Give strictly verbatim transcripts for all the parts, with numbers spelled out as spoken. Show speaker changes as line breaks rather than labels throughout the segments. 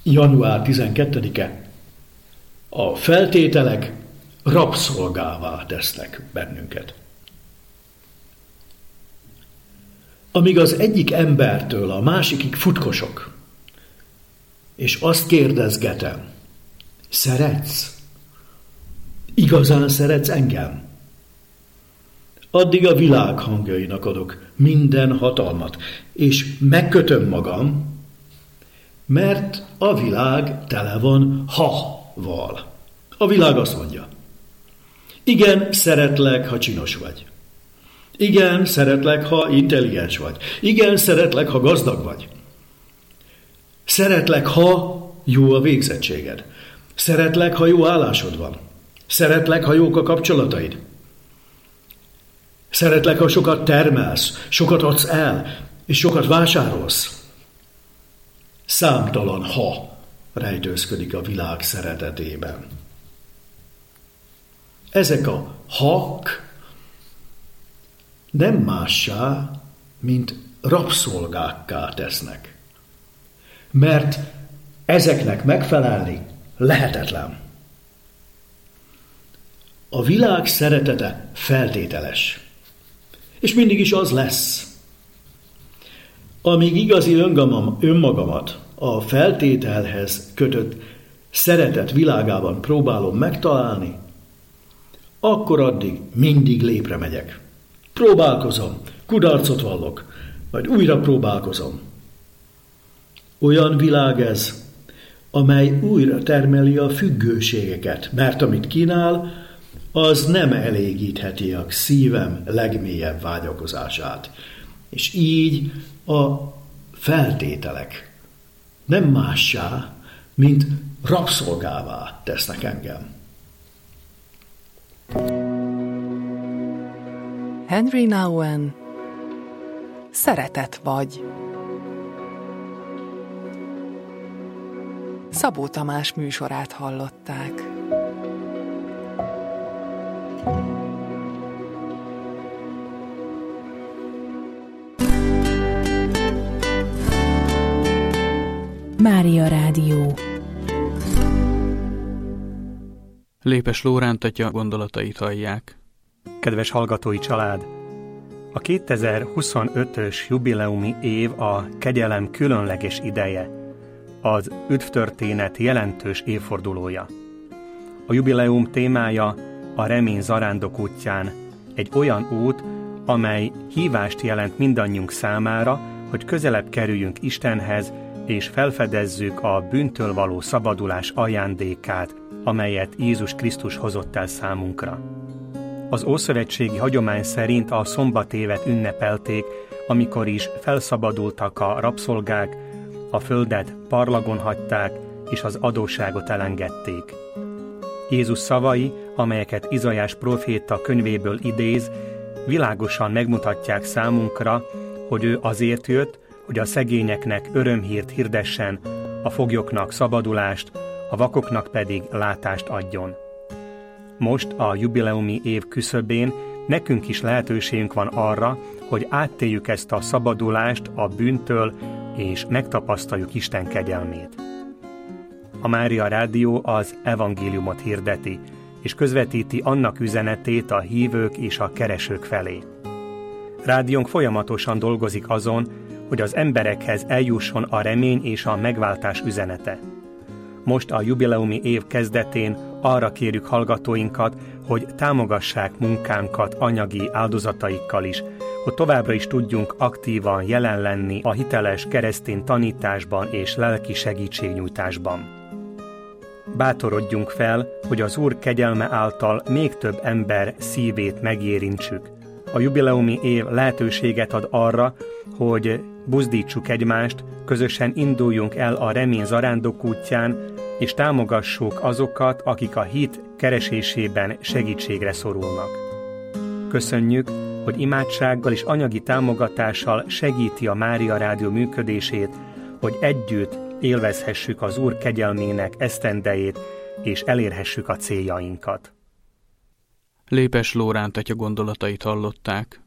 január tizenkettedike. A feltételek rabszolgává tesznek bennünket. Amíg az egyik embertől a másikig futkosok, és azt kérdezgetem, szeretsz? Igazán szeretsz engem? Addig a világ hangjainak adok minden hatalmat, és megkötöm magam, mert a világ tele van ha-val. A világ azt mondja, igen, szeretlek, ha csinos vagy. Igen, szeretlek, ha intelligens vagy. Igen, szeretlek, ha gazdag vagy. Szeretlek, ha jó a végzettséged. Szeretlek, ha jó állásod van. Szeretlek, ha jók a kapcsolataid. Szeretlek, ha sokat termelsz, sokat adsz el, és sokat vásárolsz. Számtalan ha rejtőzködik a világ szeretetében. Ezek a hak nem mássá, mint rabszolgákká tesznek. Mert ezeknek megfelelni lehetetlen. A világ szeretete feltételes, és mindig is az lesz. Amíg igazi öngamam, önmagamat a feltételhez kötött szeretet világában próbálom megtalálni, akkor addig mindig lépre megyek. Próbálkozom, kudarcot vallok, majd újra próbálkozom. Olyan világ ez, amely újra termeli a függőségeket, mert amit kínál, az nem elégítheti a szívem legmélyebb vágyakozását. És így a feltételek nem mássá, mint rabszolgává tesznek engem.
Henry Nouwen, Szeretet vagy. Szabó Tamás műsorát hallották.
Mária Rádió.
Lépes Lóránt atya gondolatait hallják.
Kedves hallgatói család! A kétezer-huszonötös jubileumi év a kegyelem különleges ideje, az üdvtörténet jelentős évfordulója. A jubileum témája a remény zarándok útján, egy olyan út, amely hívást jelent mindannyiunk számára, hogy közelebb kerüljünk Istenhez, és felfedezzük a bűntől való szabadulás ajándékát, amelyet Jézus Krisztus hozott el számunkra. Az ószövetségi hagyomány szerint a szombatévet ünnepelték, amikor is felszabadultak a rabszolgák, a földet parlagon hagyták, és az adósságot elengedték. Jézus szavai, amelyeket Izaiás próféta könyvéből idéz, világosan megmutatják számunkra, hogy ő azért jött, hogy a szegényeknek örömhírt hirdessen, a foglyoknak szabadulást, a vakoknak pedig látást adjon. Most a jubileumi év küszöbén nekünk is lehetőségünk van arra, hogy áttéljük ezt a szabadulást a bűntől, és megtapasztaljuk Isten kegyelmét. A Mária Rádió az evangéliumot hirdeti, és közvetíti annak üzenetét a hívők és a keresők felé. Rádiónk folyamatosan dolgozik azon, hogy az emberekhez eljusson a remény és a megváltás üzenete. Most a jubileumi év kezdetén arra kérjük hallgatóinkat, hogy támogassák munkánkat anyagi áldozataikkal is, hogy továbbra is tudjunk aktívan jelen lenni a hiteles keresztény tanításban és lelki segítségnyújtásban. Bátorodjunk fel, hogy az Úr kegyelme által még több ember szívét megérintsük. A jubileumi év lehetőséget ad arra, hogy buzdítsuk egymást, közösen induljunk el a remény zarándok útján, és támogassuk azokat, akik a hit keresésében segítségre szorulnak. Köszönjük, hogy imádsággal és anyagi támogatással segíti a Mária Rádió működését, hogy együtt élvezhessük az Úr kegyelmének esztendejét, és elérhessük a céljainkat.
Lépes Lóránt atya gondolatait hallották.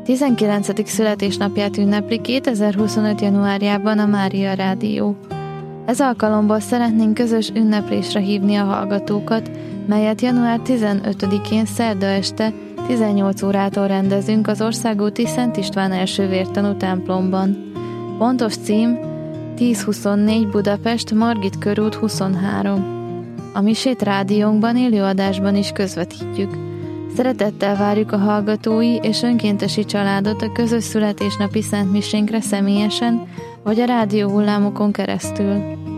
tizenkilencedik születésnapját ünnepli kétezer-huszonöt. januárjában a Mária Rádió. Ez alkalomból szeretnénk közös ünneplésre hívni a hallgatókat, melyet január tizenötödikén szerda este tizennyolc órától rendezünk az Országúti Szent István első vértanú templomban. Pontos cím tízhuszonnégy Budapest, Margit körút huszonhárom. A misét rádiónkban élőadásban is közvetítjük. Szeretettel várjuk a hallgatói és önkéntesi családot a közös születésnapi szentmisénkre személyesen, vagy a rádióhullámokon keresztül.